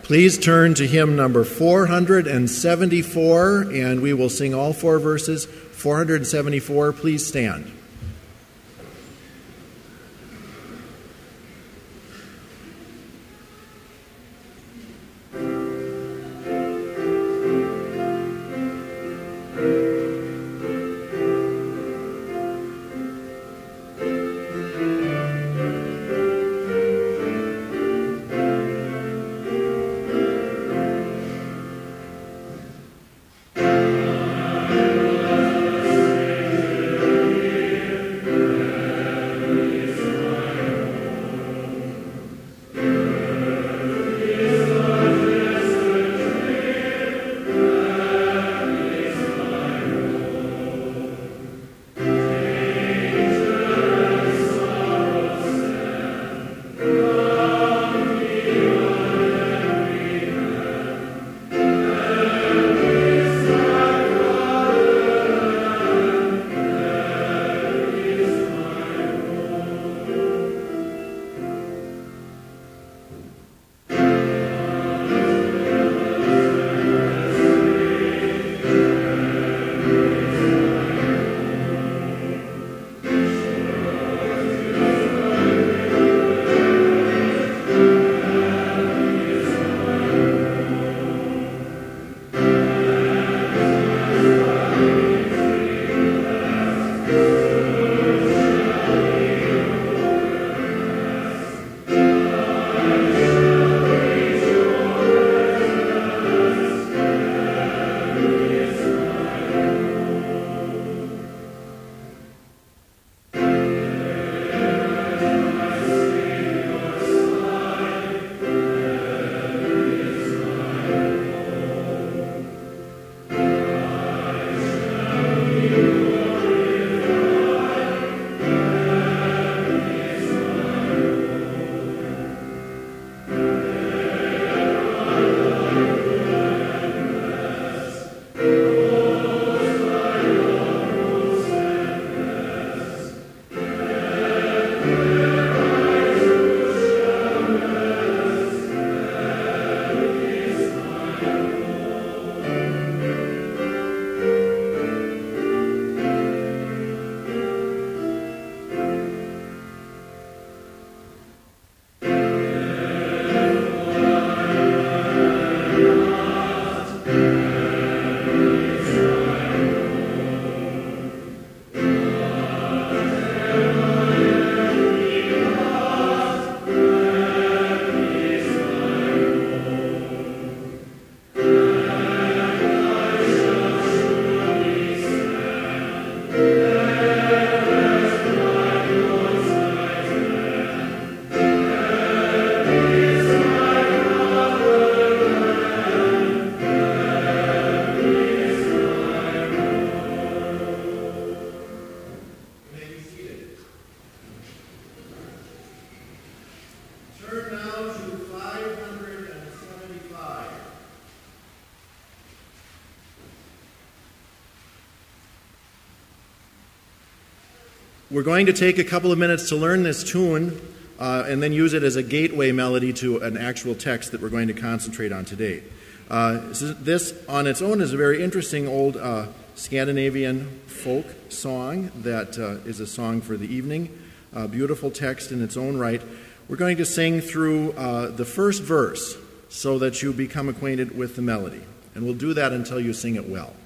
Please turn to hymn number 474, and we will sing all four verses. 474, please stand. We're going to take a couple of minutes to learn this tune and then use it as a gateway melody to an actual text that we're going to concentrate on today. This on its own is a very interesting old Scandinavian folk song that is a song for the evening. Beautiful text in its own right. We're going to sing through the first verse so that you become acquainted with the melody. And we'll do that until you sing it well.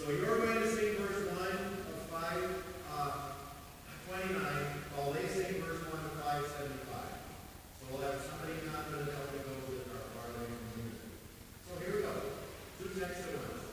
So you're going to sing verse 1 of 529 while they sing verse 1 of 575. So we'll have somebody confident help me go with our parlay from music. So here we go. Two texts at once.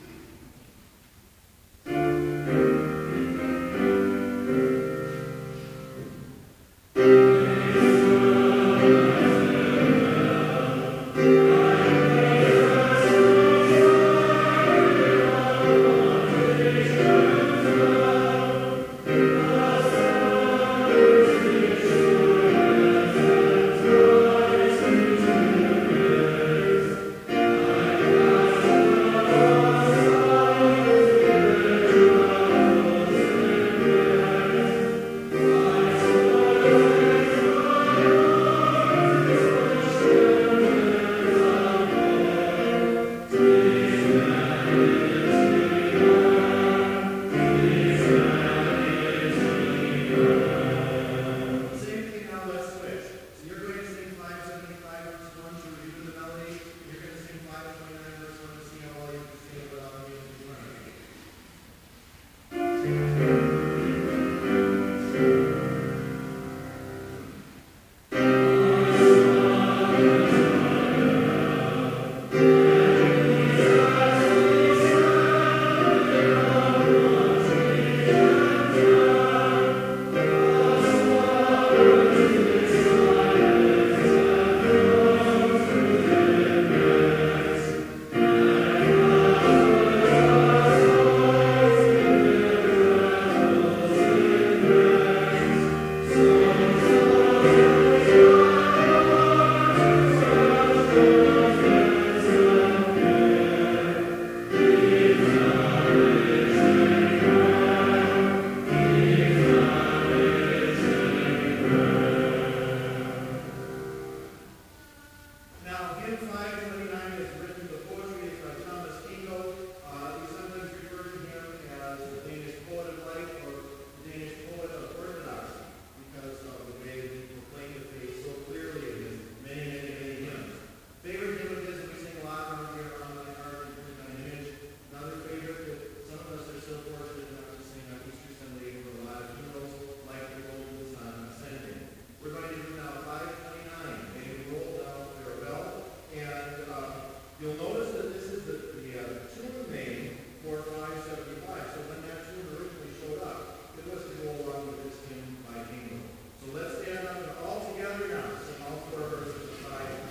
You'll notice that this is the tune name for 575. So when that tune originally showed up, it was to go along with this hymn by Ingo. So let's stand up and all together now sing all four verses of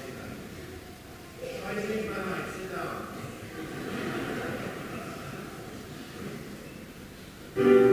529. Try to change my mind. Sit down.